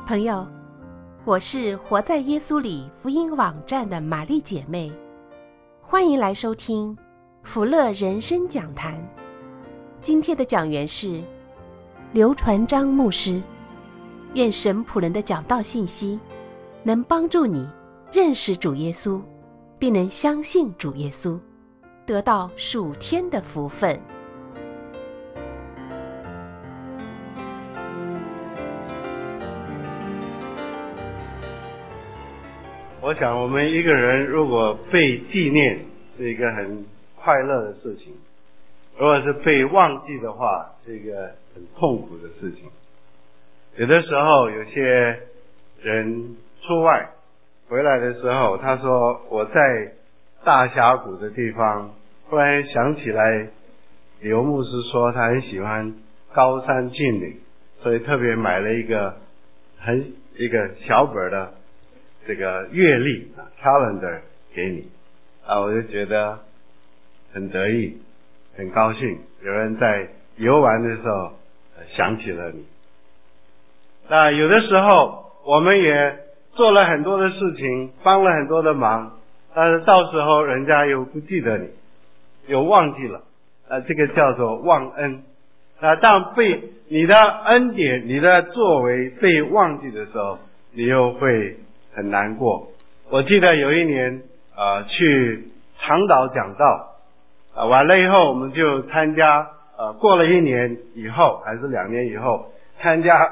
朋友，我是活在耶稣里福音网站的玛丽姐妹，欢迎来收听福乐人生讲坛。今天的讲员是刘传章牧师。愿神仆人的讲道信息能帮助你认识主耶稣，并能相信主耶稣，得到属天的福分。 我想我们一个人如果被纪念是一个很快乐的事情，如果是被忘记的话是一个很痛苦的事情。有的时候有些人出外回来的时候，他说我在大峡谷的地方，忽然想起来刘牧师说他很喜欢高山峻岭，所以特别买了一个小本的这个月历calendar 给你我就觉得很得意很高兴，有人在游玩的时候想起了你。那有的时候我们也做了很多的事情，帮了很多的忙，但是到时候人家又不记得你，又忘记了这个叫做忘恩。当被你的恩典你的作为被忘记的时候，你又会很难过。我记得有一年去长岛讲道完了以后，我们就参加过了1年以后还是2年以后参加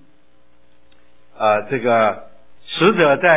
这个使者在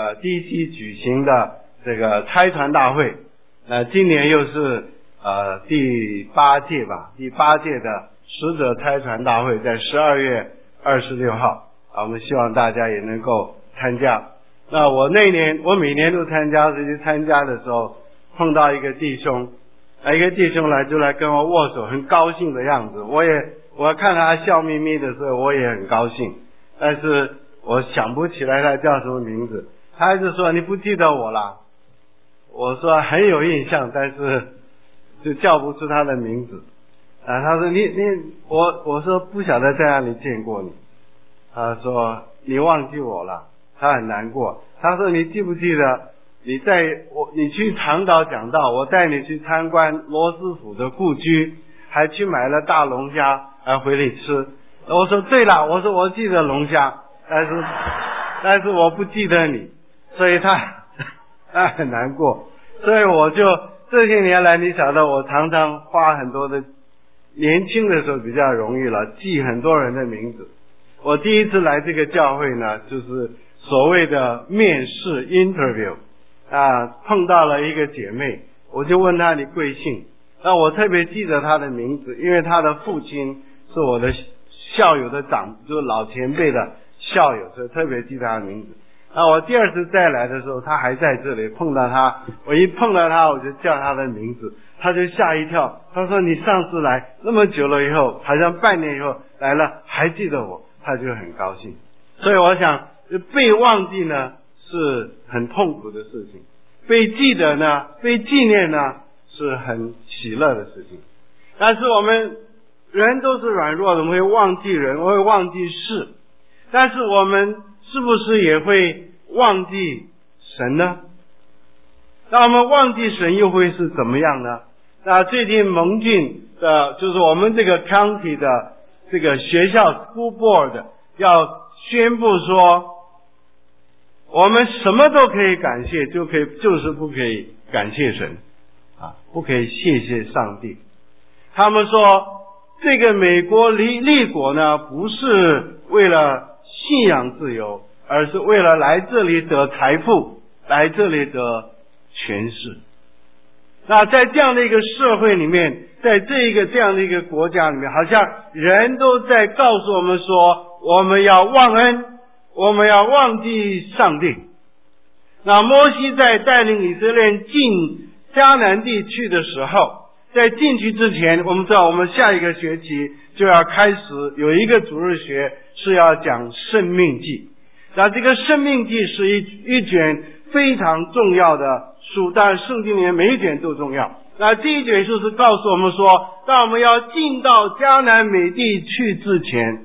DC 举行的这个差传大会。今年又是第8届的使者差传大会，在12月26号我们希望大家也能够参加。那我每年都参加，所以参加的时候碰到一个弟兄就来跟我握手，很高兴的样子。我看他笑眯眯的时候，我也很高兴，但是我想不起来他叫什么名字。他还是说你不记得我啦？我说很有印象，但是就叫不出他的名字他说我说不晓得在哪里见过你。他说你忘记我了，他很难过。他说你记不记得你去长岛讲道，我带你去参观罗斯福的故居，还去买了大龙虾回来吃。我说对了，我说我记得龙虾，但是我不记得你，所以他很难过。所以我就这些年来，你晓得我常常花很多的，年轻的时候比较容易了，记很多人的名字。我第一次来这个教会呢，就是所谓的面试 interview碰到了一个姐妹，我就问她你贵姓。我特别记得她的名字，因为她的父亲是我的校友的就是老前辈的校友，所以特别记得她的名字。我第二次再来的时候，她还在这里，碰到她，我一碰到她我就叫她的名字，她就吓一跳。她说你上次来那么久了以后，好像半年以后来了还记得我，她就很高兴。所以我想被忘记呢是很痛苦的事情，被记得呢被纪念呢是很喜乐的事情。但是我们人都是软弱的，我们会忘记人，我会忘记事，但是我们是不是也会忘记神呢？那我们忘记神又会是怎么样呢？那最近蒙郡的就是我们这个 county 的这个学校 school board 要宣布说，我们什么都可以感谢，就是不可以感谢神不可以谢谢上帝。他们说这个美国立国呢，不是为了信仰自由，而是为了来这里得财富，来这里得权势。那在这样的一个社会里面，在这样的一个国家里面，好像人都在告诉我们说，我们要忘恩，我们要忘记上帝。那摩西在带领以色列人进迦南地区的时候，在进去之前，我们知道我们下一个学期就要开始有一个主日学是要讲申命记。那这个申命记是一卷非常重要的书，当然圣经里面每一卷都重要。那这一卷书是告诉我们说，当我们要进到迦南美地去之前，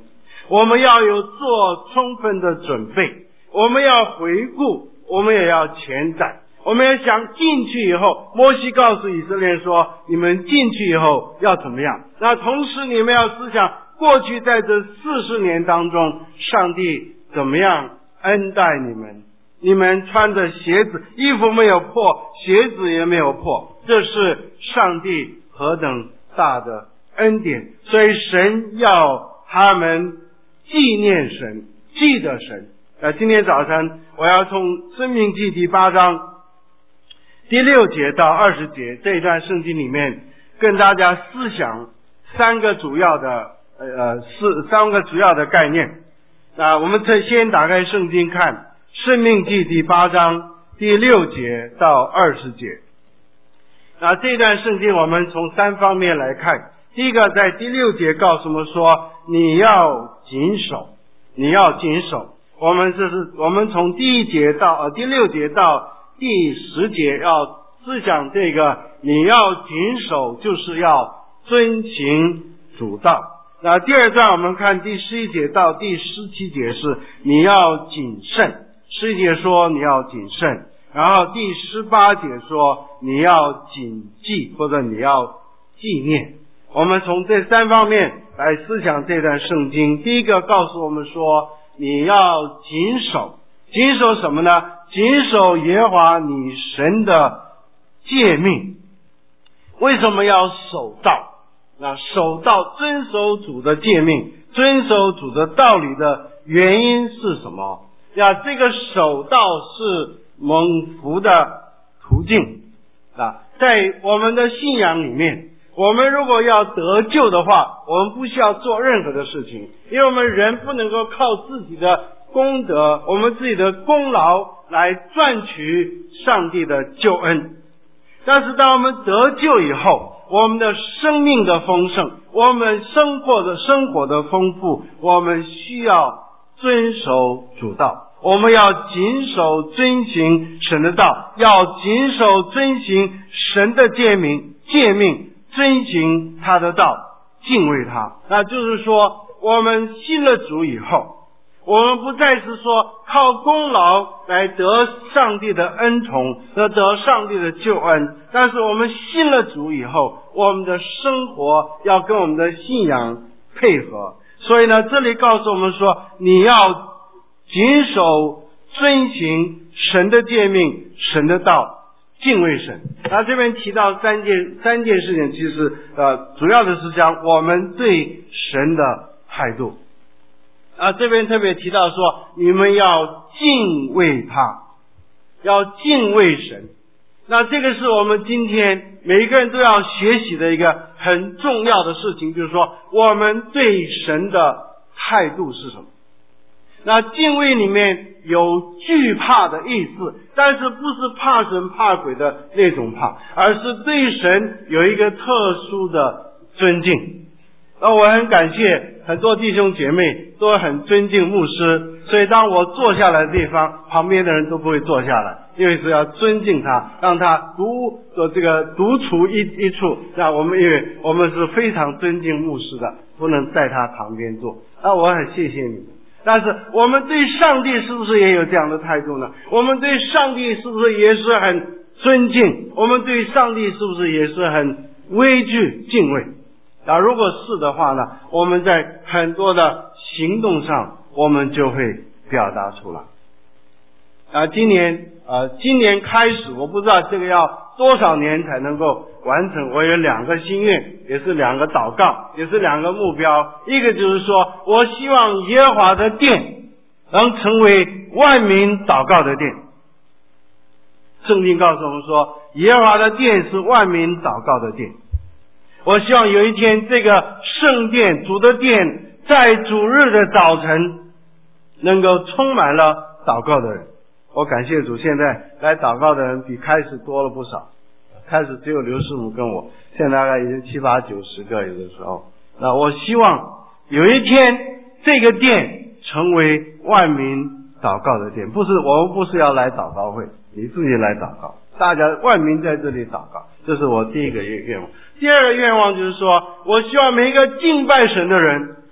我们要有做充分的准备，我们要回顾，我们也要前瞻，我们要想进去以后，摩西告诉以色列人说，你们进去以后要怎么样。那同时你们要思想过去在这40年当中，上帝怎么样恩待你们，你们穿着鞋子，衣服没有破，鞋子也没有破，这是上帝何等大的恩典。所以神要他们纪念神，记得神。今天早晨我要从申命记第8章第6节到20节这一段圣经里面跟大家思想三个主要的概念。我们先打开圣经看申命记第8章第6节到20节。这段圣经我们从3方面来看。第一个，在第6节告诉我们说，你要谨守。我们从第6节到第10节要思想这个，你要谨守就是要遵行主道。第二段我们看第11节到第17节是你要谨慎，11节说你要谨慎，然后第18节说你要谨记或者你要纪念。我们从这3方面来思想这段圣经。第一个告诉我们说，你要谨守什么呢？谨守耶和华你神的诫命。为什么要守道？守道，遵守主的诫命，遵守主的道理的原因是什么？这个守道是蒙福的途径。在我们的信仰里面，我们如果要得救的话，我们不需要做任何的事情，因为我们人不能够靠自己的功德，我们自己的功劳来赚取上帝的救恩。但是当我们得救以后，我们的生命的丰盛，我们生活的丰富，我们需要遵守主道，我们要谨守遵行神的道，要谨守遵行神的诫命，遵行他的道，敬畏他。那就是说，我们信了主以后，我们不再是说靠功劳来得上帝的恩宠，得上帝的救恩，但是我们信了主以后，我们的生活要跟我们的信仰配合。所以呢，这里告诉我们说，你要谨守遵行神的诫命，神的道，敬畏神。这边提到三件事情，其实主要的是讲我们对神的态度。这边特别提到说，你们要敬畏他，要敬畏神。这个是我们今天每一个人都要学习的一个很重要的事情，就是说我们对神的态度是什么。敬畏里面有惧怕的意思，但是不是怕神怕鬼的那种怕，而是对神有一个特殊的尊敬。我很感谢很多弟兄姐妹都很尊敬牧师，所以当我坐下来的地方，旁边的人都不会坐下来，因为是要尊敬他，让他独处一处。因为我们是非常尊敬牧师的，不能在他旁边坐。我很谢谢你们。但是我们对上帝是不是也有这样的态度呢？我们对上帝是不是也是很尊敬？我们对上帝是不是也是很畏惧敬畏？如果是的话呢，我们在很多的行动上我们就会表达出来。今年开始，我不知道这个要多少年才能够完成。我有2个心愿，也是2个祷告，也是2个目标。一个就是说，我希望耶和华的殿能成为万民祷告的殿。圣经告诉我们说，耶和华的殿是万民祷告的殿。我希望有一天，这个圣殿，主的殿，在主日的早晨能够充满了祷告的人。我感谢主，现在来祷告的人比开始多了不少。开始只有刘师母跟我，现在大概已经7、8、90个有的时候。我希望有一天这个殿成为万民祷告的殿。我们不是要来祷告会，你自己来祷告，大家万民在这里祷告，这是我第一个愿望。第二个愿望就是说，我希望每一个敬拜神的人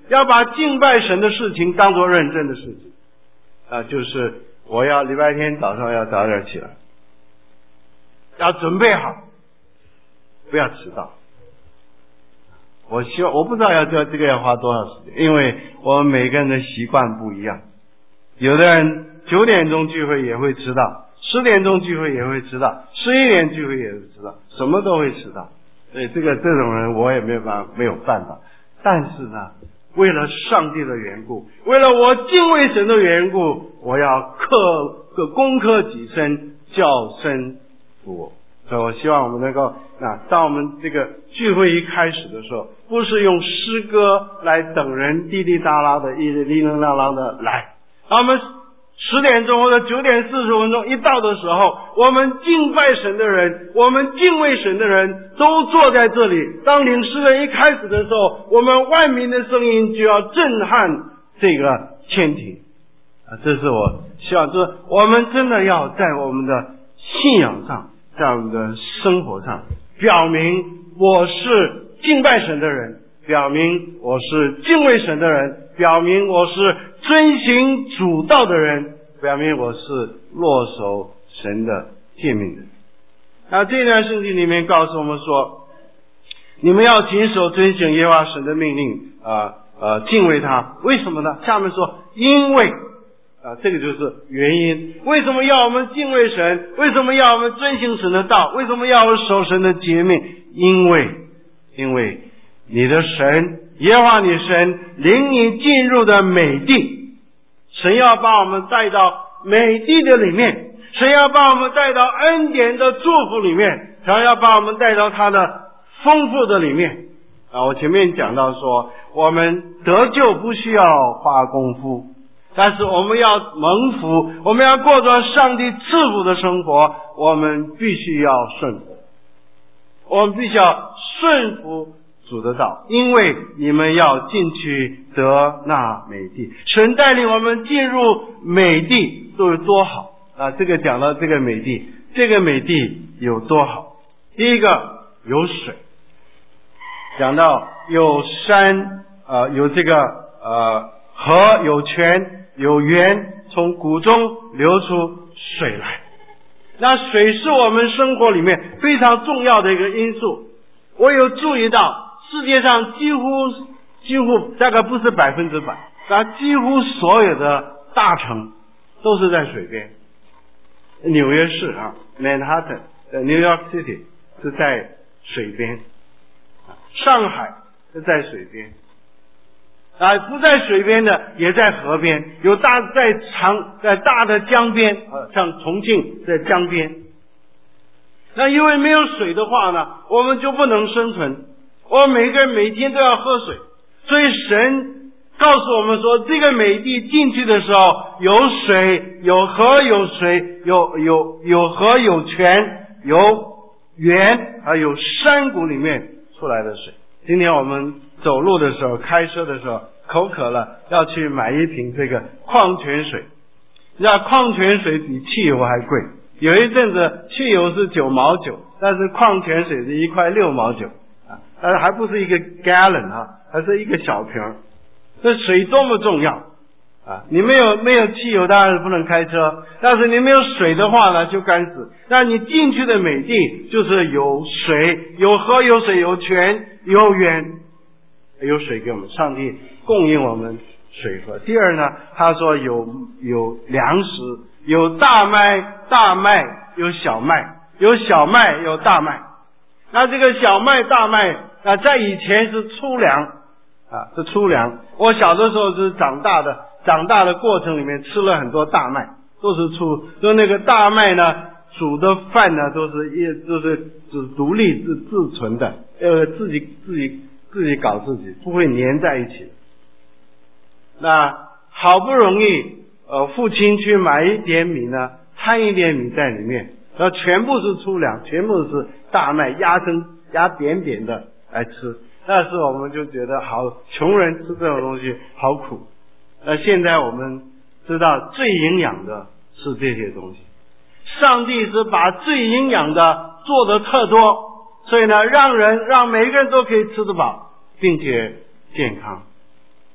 要把敬拜神的事情当作认真的事情。就是我要礼拜天早上要早点起来，要准备好，不要迟到。我希望，我不知道这个要花多少时间，因为我们每个人的习惯不一样。有的人9点钟聚会也会迟到，10点钟聚会也会迟到，11点聚会也会迟到，什么都会迟到。所以这种人我也没有办法。但是呢，为了上帝的缘故，为了我敬畏神的缘故，我要攻克己身，叫身服我。所以我希望我们能够当我们这个聚会一开始的时候，不是用诗歌来等人滴滴答答的哩哩啦啦的来，当我们10点钟或者9点40分钟一到的时候，我们敬拜神的人，我们敬畏神的人都坐在这里。当领诗人一开始的时候，我们万民的声音就要震撼这个天庭。这是我希望，就是我们真的要在我们的信仰上，在我们的生活上表明我是敬拜神的人，表明我是敬畏神的人，表明我是遵行主道的人，表明我是落守神的诫命的人。这段圣经里面告诉我们说，你们要谨守遵行耶和华神的命令，敬畏他。为什么呢？下面说因为这个就是原因。为什么要我们敬畏神？为什么要我们遵行神的道？为什么要我们守神的诫命？因为你的神耶和华你神领你进入的美地，神要把我们带到美地的里面，神要把我们带到恩典的祝福里面，神要把我们带到他的丰富的里面。我前面讲到说，我们得救不需要花功夫，但是我们要蒙福，我们要过着上帝赐福的生活，我们必须要顺服，我们必须要顺服主的道，因为你们要进去得那美地。神带领我们进入美地都有多好这个讲到这个美地，这个美地有多好。第一个有水，讲到有山有这个河，有泉，有源，从谷中流出水来。那水是我们生活里面非常重要的一个因素。我有注意到世界上几乎大概不是100%，但几乎所有的大城都是在水边。纽约市Manhattan New York City 是在水边，上海是在水边，不在水边的也在河边，有在大的江边，像重庆在江边。那因为没有水的话呢，我们就不能生存，我们每个人每天都要喝水。所以神告诉我们说，这个美地进去的时候有水，有河，有水，有河，有泉，有源，还有山谷里面出来的水。今天我们走路的时候，开车的时候口渴了，要去买一瓶这个矿泉水。你知道矿泉水比汽油还贵，有一阵子汽油是9毛9，但是矿泉水是1块6毛9但是还不是一个 gallon 还是一个小瓶。这水多么重要你没有汽油当然不能开车，但是你没有水的话呢就干死。那你进去的美地就是有水，有河，有水，有泉，有源，有水给我们，上帝供应我们水喝。第二呢，他说有粮食，有大麦，有小麦，有小麦，有大麦。那这个小麦大麦在以前是粗粮是粗粮。我小的时候是长大的过程里面吃了很多大麦，都是粗，就那个大麦呢煮的饭呢都是独立自存的，自己搞自己，不会粘在一起。那好不容易父亲去买一点米呢，掺一点米在里面，然后全部是粗粮，全部是大麦压扁扁的来吃。那时候我们就觉得好，穷人吃这种东西好苦。现在我们知道最营养的是这些东西，上帝是把最营养的做得特多，所以呢让每个人都可以吃得饱并且健康。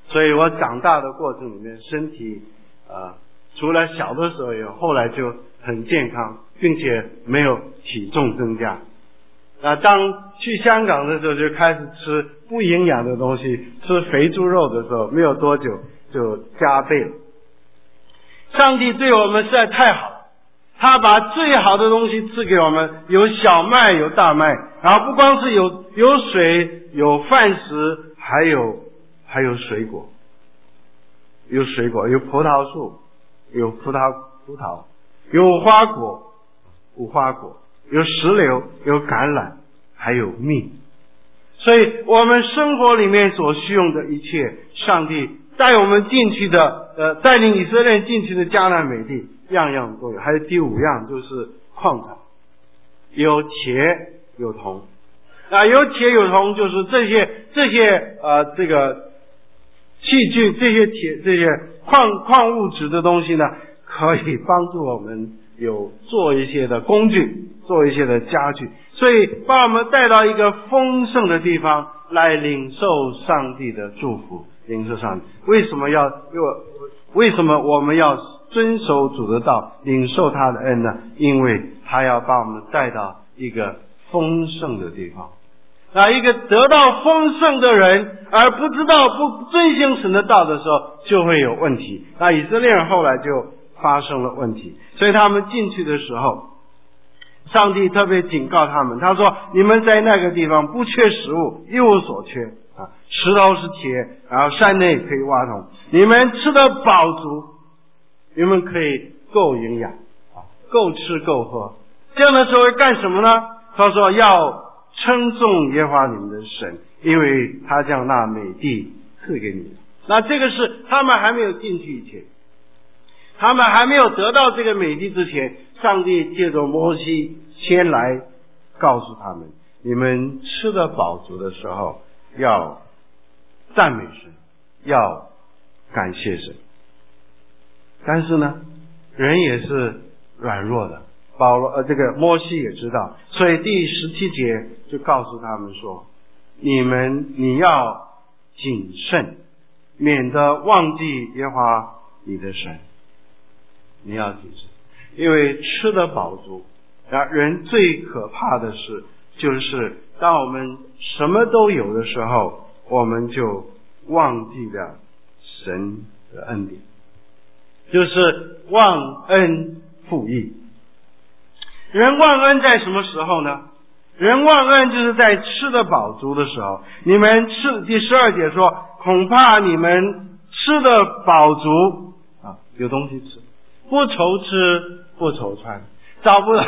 所以我长大的过程里面，身体除了小的时候有，后来就很健康，并且没有体重增加。当去香港的时候，就开始吃不营养的东西，吃肥猪肉的时候，没有多久就加倍了。上帝对我们实在太好了，他把最好的东西赐给我们，有小麦有大麦，然后不光是有水有饭食，还有水果，有葡萄树，有葡萄，有花果，无花果，有石榴，有橄榄，还有蜜。所以我们生活里面所需用的一切，上帝带我们进去的带领以色列人进去的迦南美地，样样都有。还有第5样就是矿产，有铁有铜。有铁有铜就是这些这个器具，这些矿物质的东西呢，可以帮助我们有做一些的工具，做一些的家具，所以把我们带到一个丰盛的地方来领受上帝的祝福，领受上帝。为什么我们要遵守主的道，领受他的恩呢？因为他要把我们带到一个丰盛的地方。一个得到丰盛的人而不遵行神的道的时候，就会有问题。以色列人后来就发生了问题，所以他们进去的时候，上帝特别警告他们，他说你们在那个地方不缺食物，一无所缺，石头是铁，然后山内可以挖通，你们吃得饱足，你们可以够营养，够吃够喝。这样的时候会干什么呢？他说要称颂耶和华你们的神，因为他将那美地赐给你们。这个是他们还没有进去以前，他们还没有得到这个美地之前，上帝借着摩西先来告诉他们，你们吃得饱足的时候要赞美神，要感谢神。但是呢，人也是软弱的，摩西也知道，所以第17节就告诉他们说，你要谨慎，免得忘记耶和华你的神。你要谨慎，因为吃得饱足，人最可怕的事就是当我们什么都有的时候，我们就忘记了神的恩典，就是忘恩负义。人忘恩在什么时候呢？人忘恩就是在吃得饱足的时候。你们吃，第12节说，恐怕你们吃得饱足有东西吃，不愁吃不愁穿，找不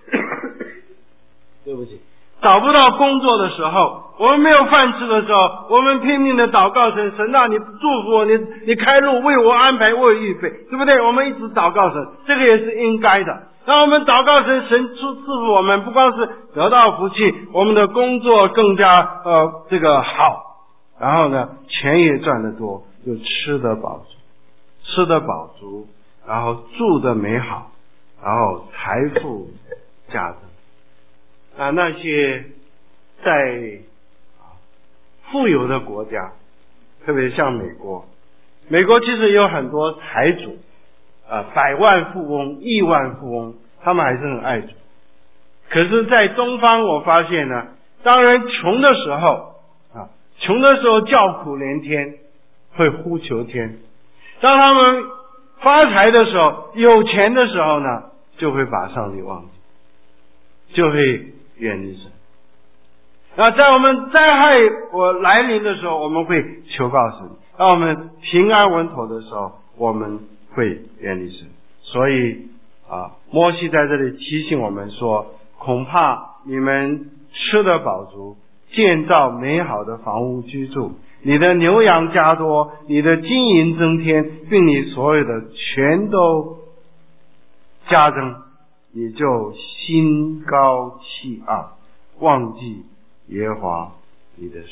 到工作的时候，我们没有饭吃的时候，我们拼命的祷告神，神啊，你祝福我，你开路，为我安排，为我预备，对不对？我们一直祷告神，这个也是应该的。当我们祷告神赐福我们，不光是得到福气，我们的工作更加好，然后呢，钱也赚得多，就吃得饱足，然后住得美好，然后财富加增。那些在富有的国家，特别像美国其实有很多财主百万富翁、亿万富翁，他们还是很爱主。可是在东方我发现呢，当人穷的时候叫苦连天，会呼求天。当他们发财的时候，有钱的时候呢，就会把上帝忘记，就会远离神。在我们灾害来临的时候，我们会求告神；当我们平安稳妥的时候，我们会远离神。所以摩西在这里提醒我们说，恐怕你们吃得饱足，建造美好的房屋居住，你的牛羊加多，你的金银增添，并你所有的全都加增，你就心高气傲，忘记耶和华你的神。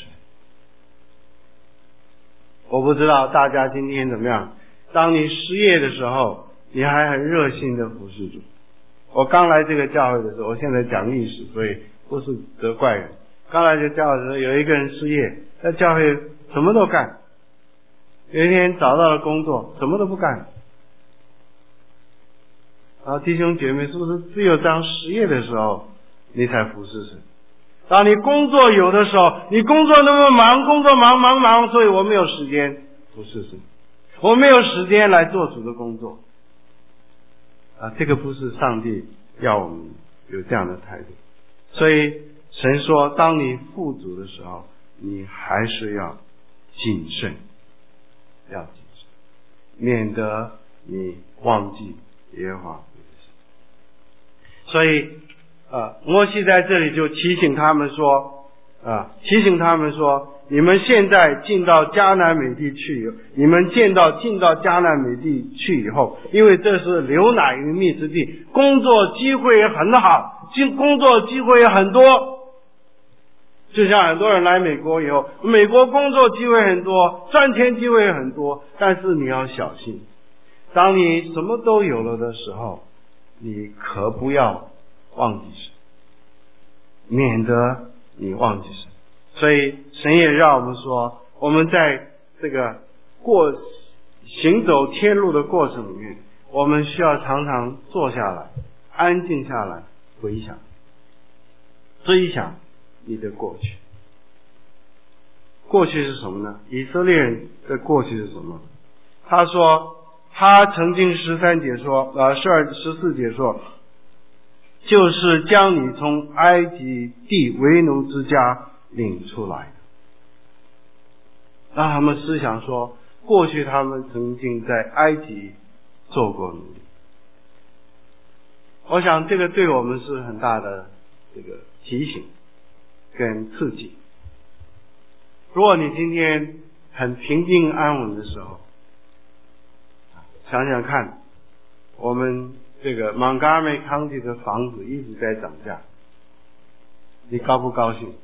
我不知道大家今天怎么样，当你失业的时候，你还很热心的服侍主。我刚来这个教会的时候，我现在讲历史，所以不是责怪人。刚来这个教会的时候，有一个人失业，在教会什么都干， 有一天找到了工作，什么都不干。然后弟兄姐妹，是不是只有当失业的时候，你才服侍神？当你工作有的时候，你工作那么忙，工作忙，所以我没有时间服侍神，我没有时间来做主的工作。这个不是上帝要我们有这样的态度。所以神说，当你富足的时候，你还是要谨慎，免得你忘记耶和华。所以摩西在这里就提醒他们说，你们现在进到迦南美地去，你们进到迦南美地去以后，因为这是流奶与蜜之地，工作机会也很好，工作机会也很多。就像很多人来美国以后，美国工作机会很多，赚钱机会也很多，但是你要小心，当你什么都有了的时候，你可不要忘记神，免得你忘记神。所以神也让我们说，我们在这个行走天路的过程里面，我们需要常常坐下来，安静下来，回想，追想你的过去。过去是什么呢？以色列人的过去是什么？他说，他曾经14节说，就是将你从埃及地为奴之家领出来的。让他们思想说，过去他们曾经在埃及做过奴隶。我想这个对我们是很大的这个提醒跟刺激。如果你今天很平静安稳的时候，想想看，我们这个 Montgomery County 的房子一直在涨价，你高不高兴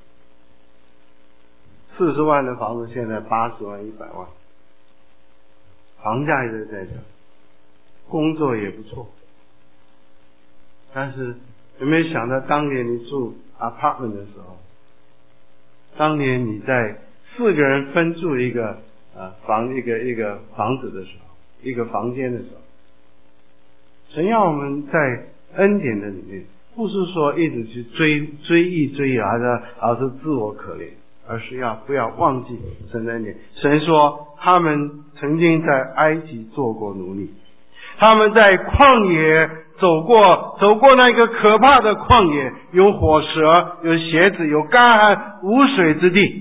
？40万的房子现在80万、100万，房价一直在涨，工作也不错。但是有没有想到，当年你住 apartment 的时候，当年你在4个人分住一个房子的时候，一个房间的时候，神要我们在恩典的里面，不是说一直去追啊，而是自我可怜，而是不要忘记神的恩典。神说他们曾经在埃及做过奴隶，他们在旷野走过那个可怕的旷野，有火蛇，有蝎子，有干旱无水之地。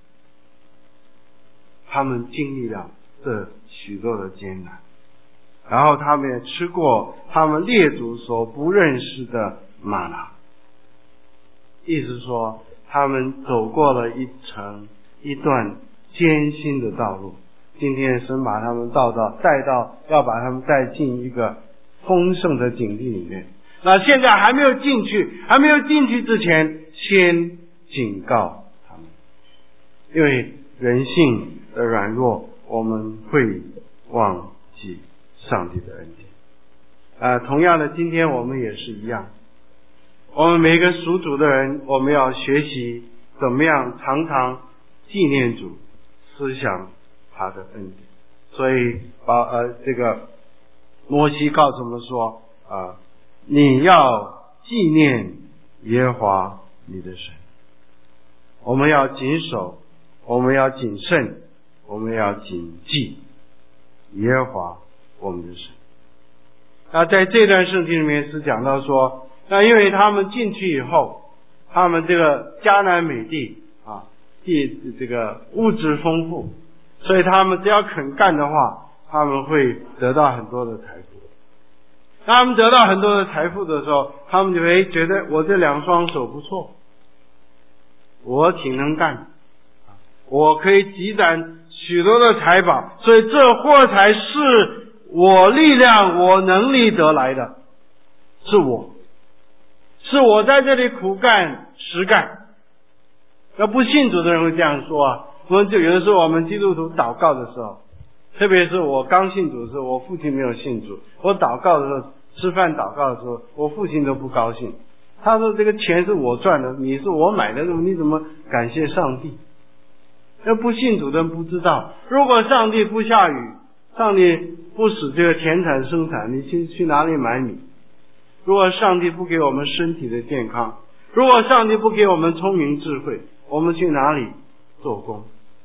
他们经历了这许多的艰难，然后他们也吃过他们列祖所不认识的玛拿，意思说他们走过了一段艰辛的道路。今天神把他们要把他们带进一个丰盛的境地里面。那现在还没有进去之前，先警告他们，因为人性的软弱，我们会忘记上帝的恩典。同样的，今天我们也是一样，我们每个属主的人，我们要学习怎么样常常纪念主，思想他的恩典。所以这个摩西告诉我们说，你要纪念耶和华你的神。我们要谨守，我们要谨慎，我们要谨记耶和华我们的神。那在这段圣经里面是讲到说，那因为他们进去以后，他们这个迦南美地这个物质丰富，所以他们只要肯干的话，他们会得到很多的财富。当他们得到很多的财富的时候，他们就会觉得我这2双手不错，我挺能干，我可以积攒许多的财宝，所以这货财是我力量我能力得来的，是我在这里苦干实干。要不信主的人会这样说啊。我们就有的时候我们基督徒祷告的时候，特别是我刚信主的时候，我父亲没有信主，我祷告的时候，吃饭祷告的时候，我父亲都不高兴。他说这个钱是我赚的，你是我买的，你怎么感谢上帝？ 那不信主的人不知道，如果上帝不下雨，上帝不使这个田产生产，你去哪里买米？如果上帝不给我们身体的健康，如果上帝不给我们聪明智慧，我们去哪里做工？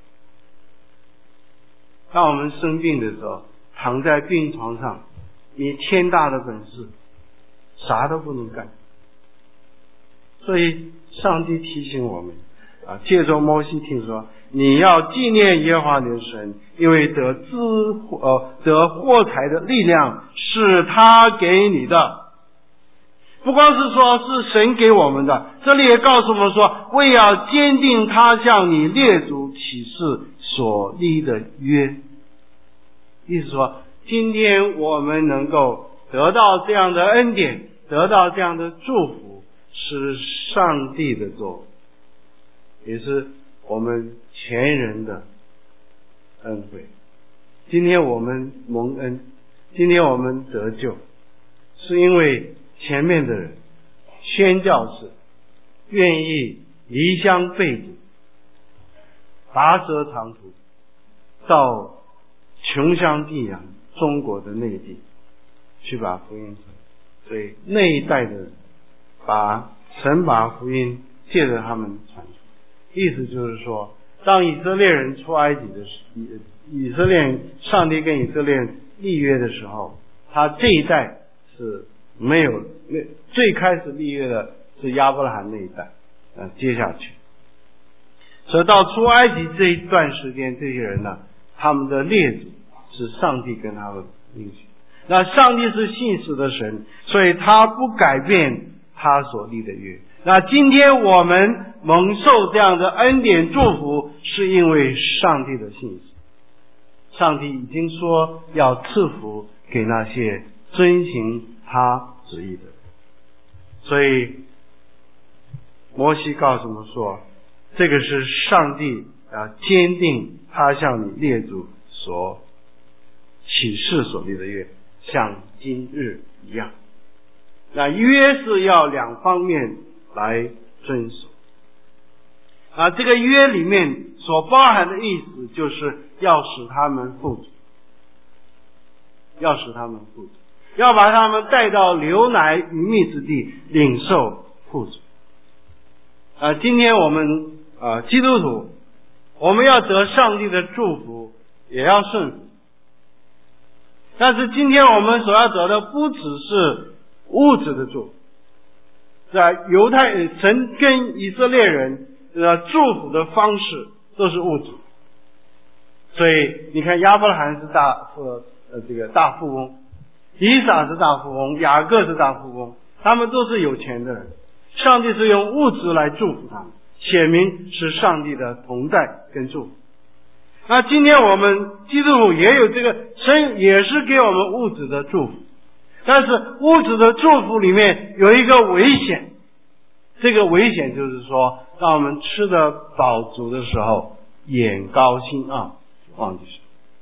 当我们生病的时候，躺在病床上，你天大的本事，啥都不能干。所以上帝提醒我们借着摩西听说，你要纪念耶和华你的神，因为得获财的力量是他给你的。不光是说是神给我们的，这里也告诉我们说，为要坚定他向你列祖起誓所立的约。意思说，今天我们能够得到这样的恩典，得到这样的祝福，是上帝的作为，也是我们前人的恩惠。今天我们蒙恩，今天我们得救，是因为前面的人宣教士愿意离乡背井，跋涉长途到穷乡僻壤中国的内地去把福音传。所以那一代的人神把福音借着他们传出。意思就是说，当以色列人出埃及的时候，上帝跟以色列人立约的时候，他这一代是没有最开始立约的是亚伯拉罕那一代接下去。所以到出埃及这一段时间，这些人呢，他们的列祖是上帝跟他们应许。那上帝是信实的神，所以他不改变他所立的约。那今天我们蒙受这样的恩典祝福，是因为上帝的信实。上帝已经说要赐福给那些遵行他旨意的人。所以摩西告诉我们说，这个是上帝坚定他向你列祖所起誓所立的约，像今日一样。那约是要两方面来遵守。这个约里面所包含的意思，就是要使他们富足，要使他们富足，要把他们带到流奶与蜜之地，领受富足。今天我们基督徒，我们要得上帝的祝福，也要顺服。但是今天我们所要得的不只是物质的祝福，在神跟以色列人祝福的方式都是物质。所以你看，亚伯拉罕是大富翁，以撒是大富翁，雅各是大富翁，他们都是有钱的人。上帝是用物质来祝福他们，显明是上帝的同在跟祝福。那今天我们基督徒也有这个，神也是给我们物质的祝福，但是物质的祝福里面有一个危险，这个危险就是说，当我们吃得饱足的时候，眼高心傲，忘记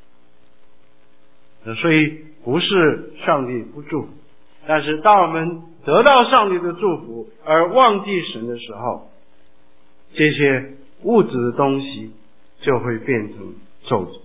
神。所以不是上帝不祝福，但是当我们得到上帝的祝福而忘记神的时候，这些物质的东西就会变成咒诅。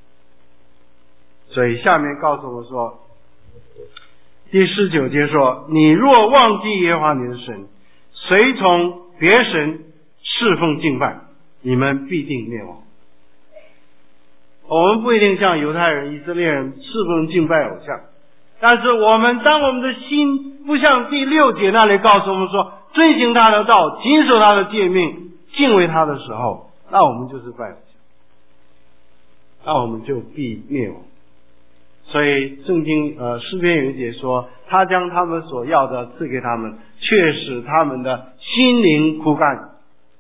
所以下面告诉我说，第19节说，你若忘记耶和华你的神，随从别神侍奉敬拜，你们必定灭亡。我们不一定像犹太人、以色列人侍奉敬拜偶像，但是当我们的心不像第6节那里告诉我们说，遵行他的道，谨守他的诫命，敬畏他的时候，那我们就是拜偶像，那我们就必灭亡。所以圣经诗篇有一节说，他将他们所要的赐给他们，却使他们的心灵枯干。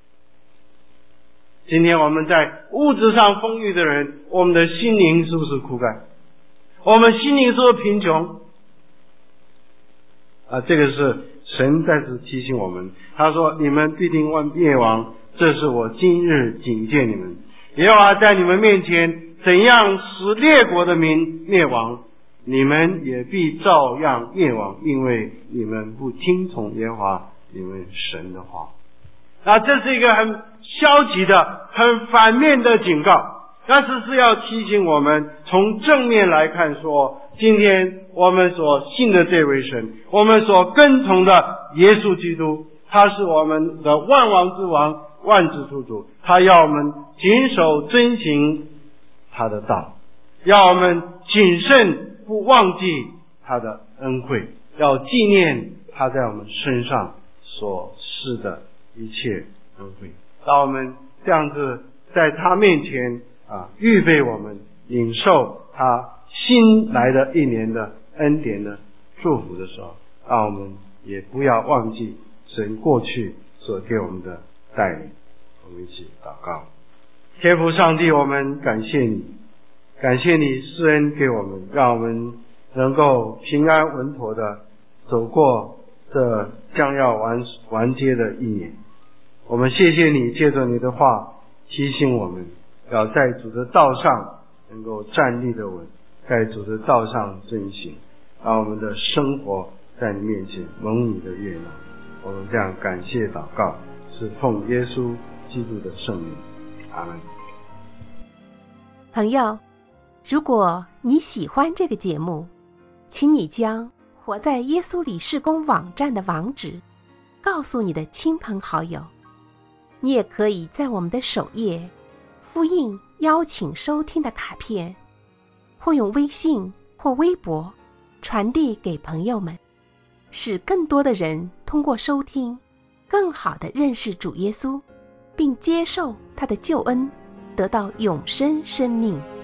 今天我们在物质上丰裕的人，我们的心灵是不是枯干？我们心灵是不是贫穷？这个是神再次提醒我们，他说，你们必定灭亡，这是我今日警戒你们。耶和华在你们面前怎样使列国的民灭亡，你们也必照样灭亡，因为你们不听从耶和华你们神的话。这是一个很消极的、很反面的警告，但是要提醒我们从正面来看说，今天我们所信的这位神，我们所跟从的耶稣基督，他是我们的万王之王、万之之主，他要我们谨守遵行他的道，要我们谨慎不忘记他的恩惠，要纪念他在我们身上所施的一切恩惠。当我们这样子在他面前预备我们领受他新来的一年的恩典的祝福的时候，让我们也不要忘记神过去所给我们的带领。我们一起祷告。天父上帝，我们感谢你，感谢你施恩给我们，让我们能够平安稳妥的走过这将要完结的一年。我们谢谢你借着你的话提醒我们，要在主的道上能够站立的稳，在主的道上遵行，让我们的生活在你面前蒙你的悦纳。我们这样感谢祷告，是奉耶稣基督的圣名，阿们。 朋友，如果你喜欢这个节目，请你将活在耶稣里事工网站的网址告诉你的亲朋好友。你也可以在我们的首页复印邀请收听的卡片，或用微信或微博传递给朋友们，使更多的人通过收听更好地认识主耶稣，并接受他的救恩，得到永生生命。